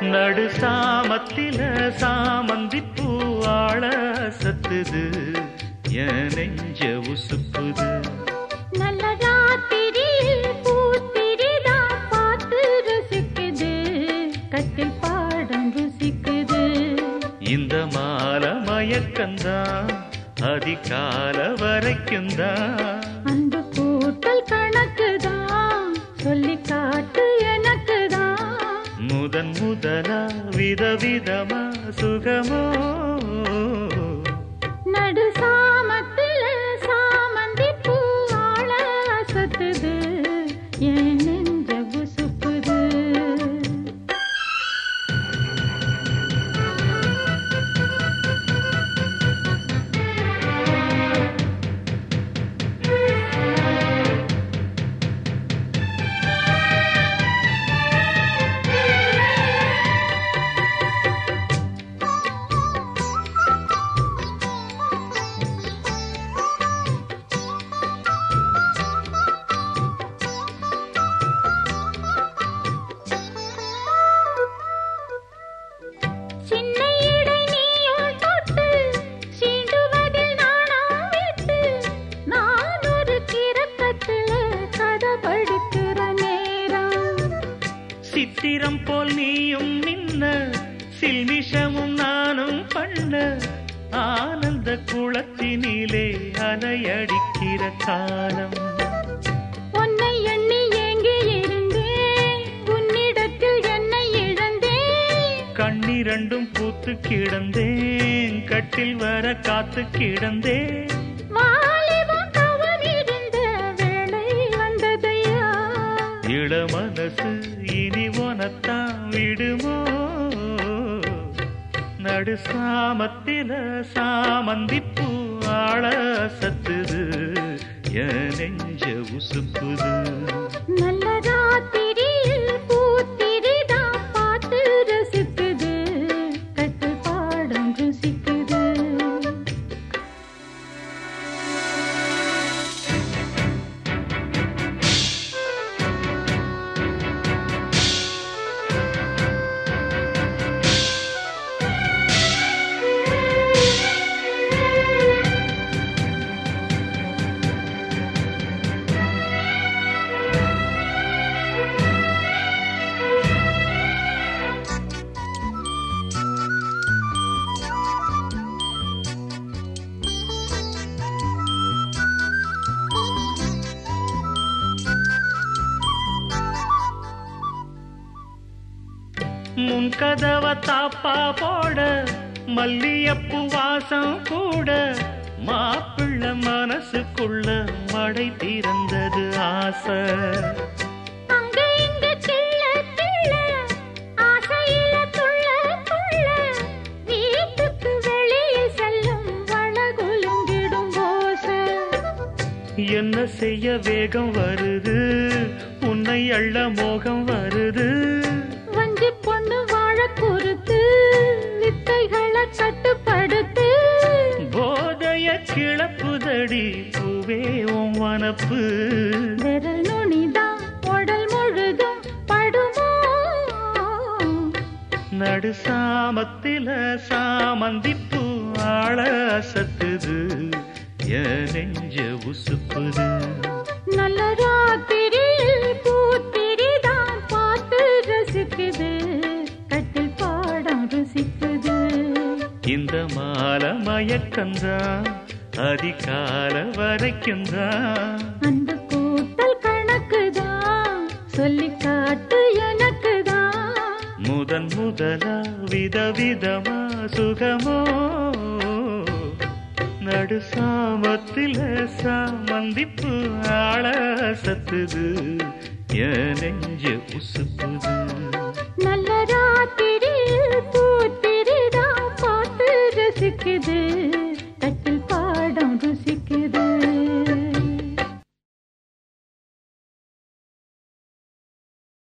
நடு சாமத்தில சாமந்தி பூவாழ சத்துது என் நெஞ்ச உசுப்புது. நல்ல ராத்திரியில் பூத்திரிதான் பார்த்து ரசிக்குது, கட்டில் பாடம் ருசிக்குது. இந்த மால மயக்கந்தான் அதிகால வரைக்கும்தான். அன்பு கூட்டல் கணக்குதான் சொல்லி காட்டு எனக்குதான். முதன் முதலா விதவிதமா சுகமோ நடு சாமத்தில சாமந்தி பூவாழ அசத்துது என் நெஞ்ச உசுப்புது. சித்திரம் போல் நீயும் நின்ன சில்மிஷமும் நானும் பண்ண ஆனந்த குளத்தினிலே அலையடிக்கிற காலம். உன்னை எண்ணி ஏங்கி இருந்தேன், உன்னிடத்தில் என்னை இழந்தேன். கண்ணிரண்டும் பூத்து கிடந்தேன், கட்டில் வர காத்து கிடந்தேன். வாலிபம் தவறிருந்த வேளை வந்ததையா, இள மனசு இனி உனத்தான் விடுமோ. நடு சாமத்தில சாமந்தி பூவாழ சத்துது என் நெஞ்ச உசுப்புது. நல்ல ராத்திரியில் பூத்திரிதான் பார்த்து ரசிக்குது, கட்டில் பாடம் ருசிக்குது. முன் கதவ தாப்பா போட மல்லியப்பு வாசம் கூட மாப்பிள்ள மனசுக்குள்ள மடை திறந்தது ஆசை. அங்க இங்க கிள்ள கிள்ள ஆசையில துள்ள துள்ள, வீட்டுக்கு வெளியே செல்லும் வளகுலுங்கிடும் ஓசை. என்ன செய்ய வேகம் வருது, உன்னை அள்ள மோகம் வருது. வஞ்சி பொண்ணு வாழ குறுத்து, வித்தைகளை கட்டுப்படுத்து. போதைய கிளப்புதடி பூவே உன் வனப்பு. விரல் நுனிதான் உடல் முழுதும் படுமோ. நடு சாமத்தில சாமந்தி பூவாழ சத்துது என் நெஞ்ச உசுப்புது. நல்ல ராத்திரியில் பூத்திரிதான் பார்த்து ரசிக்குது, கட்டில் பாடம் ருசிக்குது. இந்த மால மயக்கந்தான் அதிகால வரைக்கும்தான். அந்த கூட்டல் கணக்குதான் சொல்லி காட்டு எனக்குதான். முதன் முதலா விதவிதமா சுகமோ. நடு சாமத்தில சாமந்திப்பு ஆள சத்துது என் நெஞ்ச உசுப்புது. நல்ல ராத்திரியில் பூத்திரிதான் பார்த்து ரசிக்குது, கட்டில் பாடம் ருசி